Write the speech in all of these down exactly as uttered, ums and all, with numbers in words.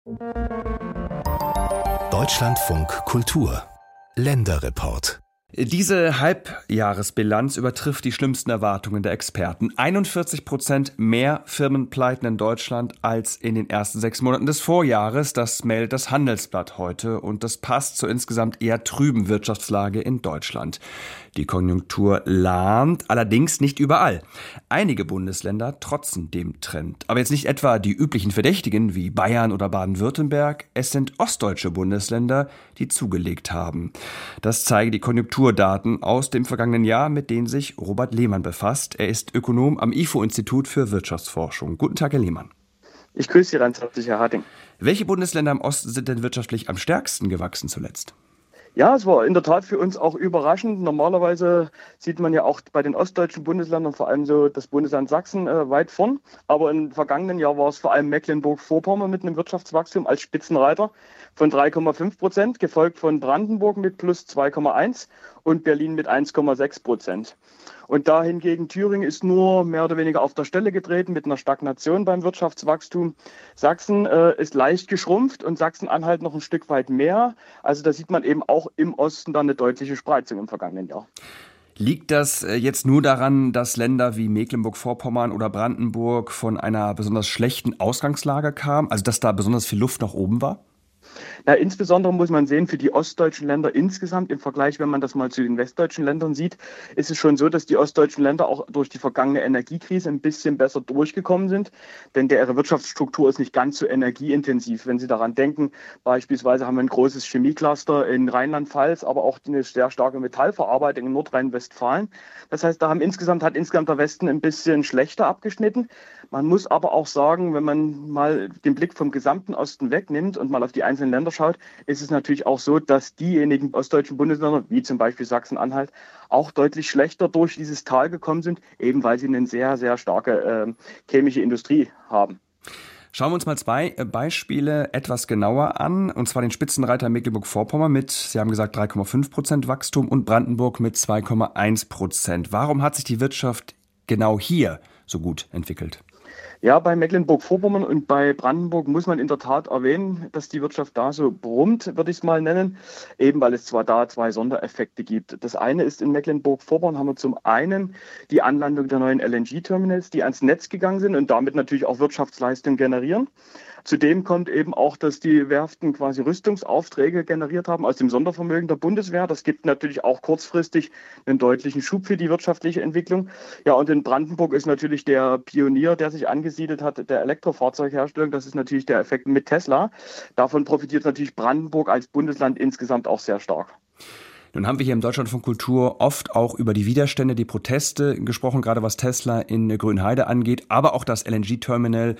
Deutschlandfunk Kultur Länderreport. Diese Halbjahresbilanz übertrifft die schlimmsten Erwartungen der Experten. einundvierzig Prozent mehr Firmenpleiten in Deutschland als in den ersten sechs Monaten des Vorjahres. Das meldet das Handelsblatt heute und das passt zur insgesamt eher trüben Wirtschaftslage in Deutschland. Die Konjunktur lahmt, allerdings nicht überall. Einige Bundesländer trotzen dem Trend. Aber jetzt nicht etwa die üblichen Verdächtigen wie Bayern oder Baden-Württemberg. Es sind ostdeutsche Bundesländer, die zugelegt haben. Das zeigen die Konjunkturdaten aus dem vergangenen Jahr, mit denen sich Robert Lehmann befasst. Er ist Ökonom am I F O-Institut für Wirtschaftsforschung. Guten Tag, Herr Lehmann. Ich grüße Sie ganz herzlich, Herr Harting. Welche Bundesländer im Osten sind denn wirtschaftlich am stärksten gewachsen zuletzt? Ja, es war in der Tat für uns auch überraschend. Normalerweise sieht man ja auch bei den ostdeutschen Bundesländern vor allem so das Bundesland Sachsen äh, weit vorn. Aber im vergangenen Jahr war es vor allem Mecklenburg-Vorpommern mit einem Wirtschaftswachstum als Spitzenreiter von drei Komma fünf Prozent, gefolgt von Brandenburg mit plus zwei Komma eins und Berlin mit eins Komma sechs Prozent. Und da hingegen Thüringen ist nur mehr oder weniger auf der Stelle getreten mit einer Stagnation beim Wirtschaftswachstum. Sachsen äh, ist leicht geschrumpft und Sachsen-Anhalt noch ein Stück weit mehr. Also da sieht man eben auch im Osten dann eine deutliche Spreizung im vergangenen Jahr. Liegt das jetzt nur daran, dass Länder wie Mecklenburg-Vorpommern oder Brandenburg von einer besonders schlechten Ausgangslage kamen, also dass da besonders viel Luft nach oben war? Na, insbesondere muss man sehen, für die ostdeutschen Länder insgesamt im Vergleich, wenn man das mal zu den westdeutschen Ländern sieht, ist es schon so, dass die ostdeutschen Länder auch durch die vergangene Energiekrise ein bisschen besser durchgekommen sind. Denn ihre Wirtschaftsstruktur ist nicht ganz so energieintensiv. Wenn Sie daran denken, beispielsweise haben wir ein großes Chemiecluster in Rheinland-Pfalz, aber auch eine sehr starke Metallverarbeitung in Nordrhein-Westfalen. Das heißt, da haben insgesamt, hat insgesamt der Westen ein bisschen schlechter abgeschnitten. Man muss aber auch sagen, wenn man mal den Blick vom gesamten Osten wegnimmt und mal auf die einzelnen Länder schaut, ist es natürlich auch so, dass diejenigen ostdeutschen Bundesländer, wie zum Beispiel Sachsen-Anhalt, auch deutlich schlechter durch dieses Tal gekommen sind, eben weil sie eine sehr, sehr starke äh, chemische Industrie haben. Schauen wir uns mal zwei Beispiele etwas genauer an, und zwar den Spitzenreiter Mecklenburg-Vorpommern mit, Sie haben gesagt, drei Komma fünf Prozent Wachstum und Brandenburg mit zwei Komma eins Prozent. Warum hat sich die Wirtschaft genau hier so gut entwickelt? Ja, bei Mecklenburg-Vorpommern und bei Brandenburg muss man in der Tat erwähnen, dass die Wirtschaft da so brummt, würde ich es mal nennen, eben weil es zwar da zwei Sondereffekte gibt. Das eine ist, in Mecklenburg-Vorpommern haben wir zum einen die Anlandung der neuen L N G-Terminals, die ans Netz gegangen sind und damit natürlich auch Wirtschaftsleistung generieren. Zudem kommt eben auch, dass die Werften quasi Rüstungsaufträge generiert haben aus dem Sondervermögen der Bundeswehr. Das gibt natürlich auch kurzfristig einen deutlichen Schub für die wirtschaftliche Entwicklung. Ja, und in Brandenburg ist natürlich der Pionier, der sich angesiedelt hat, der Elektrofahrzeugherstellung. Das ist natürlich der Effekt mit Tesla. Davon profitiert natürlich Brandenburg als Bundesland insgesamt auch sehr stark. Nun haben wir hier im Deutschlandfunk Kultur oft auch über die Widerstände, die Proteste gesprochen, gerade was Tesla in Grünheide angeht, aber auch das L N G-Terminal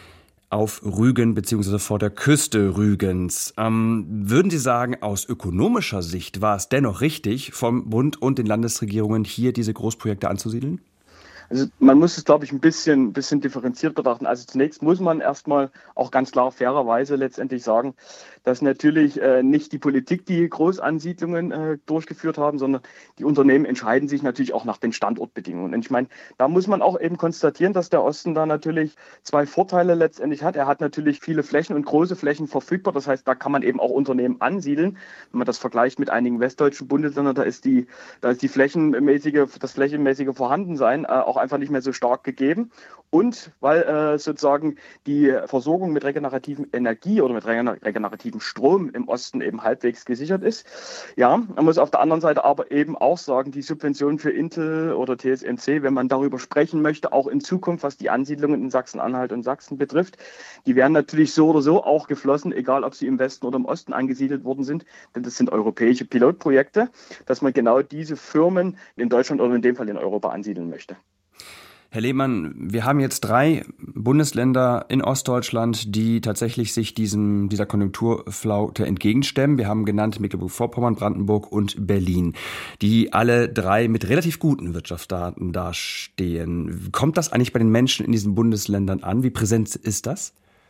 auf Rügen bzw. vor der Küste Rügens. Ähm, würden Sie sagen, aus ökonomischer Sicht war es dennoch richtig, vom Bund und den Landesregierungen hier diese Großprojekte anzusiedeln? Also man muss es, glaube ich, ein bisschen, bisschen differenziert betrachten. Also zunächst muss man erstmal auch ganz klar fairerweise letztendlich sagen, dass natürlich äh, nicht die Politik die Großansiedlungen äh, durchgeführt haben, sondern die Unternehmen entscheiden sich natürlich auch nach den Standortbedingungen. Und ich meine, da muss man auch eben konstatieren, dass der Osten da natürlich zwei Vorteile letztendlich hat. Er hat natürlich viele Flächen und große Flächen verfügbar. Das heißt, da kann man eben auch Unternehmen ansiedeln. Wenn man das vergleicht mit einigen westdeutschen Bundesländern, da ist die, da ist die flächenmäßige, das flächenmäßige Vorhandensein äh, auch einfach nicht mehr so stark gegeben. Und weil äh, sozusagen die Versorgung mit regenerativen Energie oder mit regenerativem Strom im Osten eben halbwegs gesichert ist. Ja, man muss auf der anderen Seite aber eben auch sagen, die Subventionen für Intel oder T S M C, wenn man darüber sprechen möchte, auch in Zukunft, was die Ansiedlungen in Sachsen-Anhalt und Sachsen betrifft, die werden natürlich so oder so auch geflossen, egal ob sie im Westen oder im Osten angesiedelt worden sind, denn das sind europäische Pilotprojekte, dass man genau diese Firmen in Deutschland oder in dem Fall in Europa ansiedeln möchte. Herr Lehmann, wir haben jetzt drei Bundesländer in Ostdeutschland, die tatsächlich sich diesem, dieser Konjunkturflaute entgegenstemmen. Wir haben genannt Mecklenburg-Vorpommern, Brandenburg und Berlin, die alle drei mit relativ guten Wirtschaftsdaten dastehen. Kommt das eigentlich bei den Menschen in diesen Bundesländern an? Wie präsent ist das?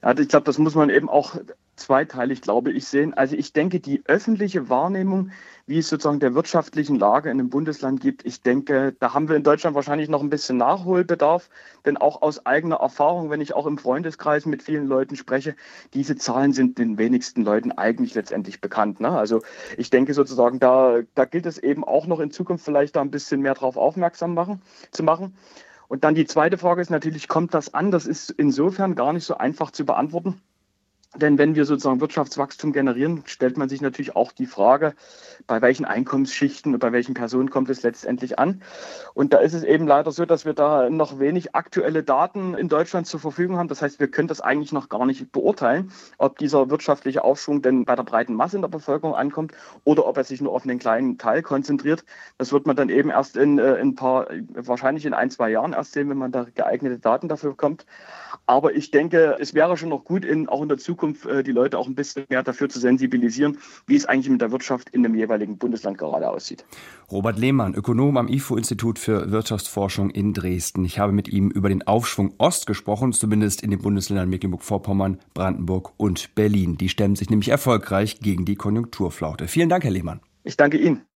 Ja, ich glaube, das muss man eben auch zweiteilig, glaube ich, sehen. Also ich denke, die öffentliche Wahrnehmung, wie es sozusagen der wirtschaftlichen Lage in einem Bundesland gibt, ich denke, da haben wir in Deutschland wahrscheinlich noch ein bisschen Nachholbedarf. Denn auch aus eigener Erfahrung, wenn ich auch im Freundeskreis mit vielen Leuten spreche, diese Zahlen sind den wenigsten Leuten eigentlich letztendlich bekannt. Ne? Also ich denke sozusagen, da, da gilt es eben auch noch in Zukunft vielleicht da ein bisschen mehr drauf aufmerksam machen, zu machen. Und dann die zweite Frage ist natürlich, kommt das an? Das ist insofern gar nicht so einfach zu beantworten. Denn wenn wir sozusagen Wirtschaftswachstum generieren, stellt man sich natürlich auch die Frage, bei welchen Einkommensschichten und bei welchen Personen kommt es letztendlich an. Und da ist es eben leider so, dass wir da noch wenig aktuelle Daten in Deutschland zur Verfügung haben. Das heißt, wir können das eigentlich noch gar nicht beurteilen, ob dieser wirtschaftliche Aufschwung denn bei der breiten Masse in der Bevölkerung ankommt oder ob er sich nur auf einen kleinen Teil konzentriert. Das wird man dann eben erst in, in ein paar, wahrscheinlich in ein, zwei Jahren erst sehen, wenn man da geeignete Daten dafür bekommt. Aber ich denke, es wäre schon noch gut, in, auch in der Zukunft die Leute auch ein bisschen mehr dafür zu sensibilisieren, wie es eigentlich mit der Wirtschaft in dem jeweiligen Bundesland gerade aussieht. Robert Lehmann, Ökonom am I F O-Institut für Wirtschaftsforschung in Dresden. Ich habe mit ihm über den Aufschwung Ost gesprochen, zumindest in den Bundesländern Mecklenburg-Vorpommern, Brandenburg und Berlin. Die stemmen sich nämlich erfolgreich gegen die Konjunkturflaute. Vielen Dank, Herr Lehmann. Ich danke Ihnen.